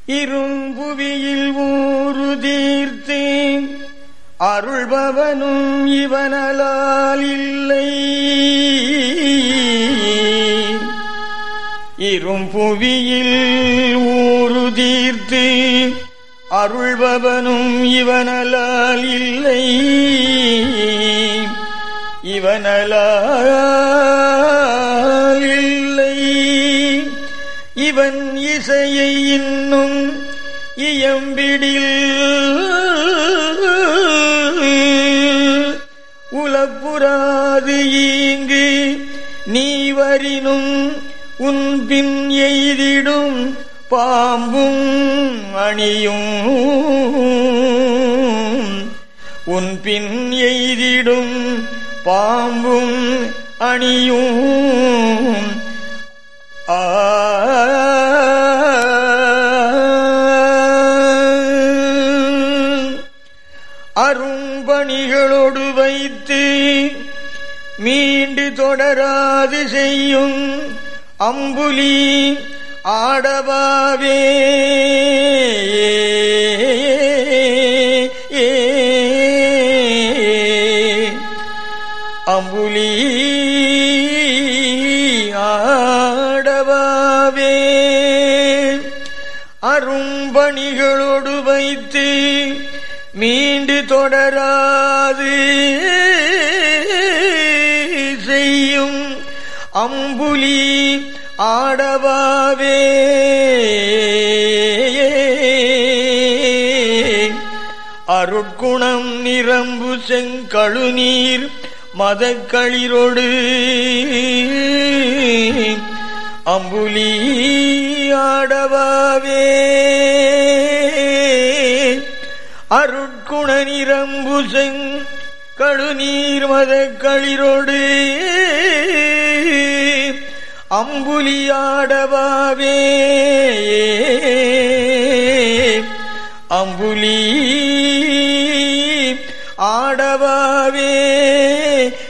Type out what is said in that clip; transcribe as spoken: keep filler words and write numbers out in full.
இரும்புவியில் ஊறு தீர்த்து அருள்பவனும் இவனலால் இல்லை. இரும்புவியில் ஊறு தீர்த்து அருள்பவனும் இவனலால் இல்லை. இவனலால் இல்லை. இவன் இசையை இன்னும் இயம்பிடில் உலப்புறாது ஈங்கு நீ வரினும் உன் பின் எய்திடும் பாம்பும் அணியும். உன் பின் எய்திடும் பாம்பும் அணியும். ஆ அரும்பணிகளோடு வைத்து மீண்டு தொடராது செய்யும் அம்புலி ஆடவாவே. அம்புலி ஆடவாவே. அரும்பணிகளோடு வைத்து மீண்டு தொடராது செய்யும் அம்புலி ஆடவாவே. அருட்குணம் நிரம்பு செங்கழுநீர் மதக்களிரொடு அம்புலி ஆடவாவே. அருட்குண நிரம்பு செங்கழுநீர் மதக்களிரொடு அம்புலி ஆடவாவே. அம்புலி ஆடவாவே.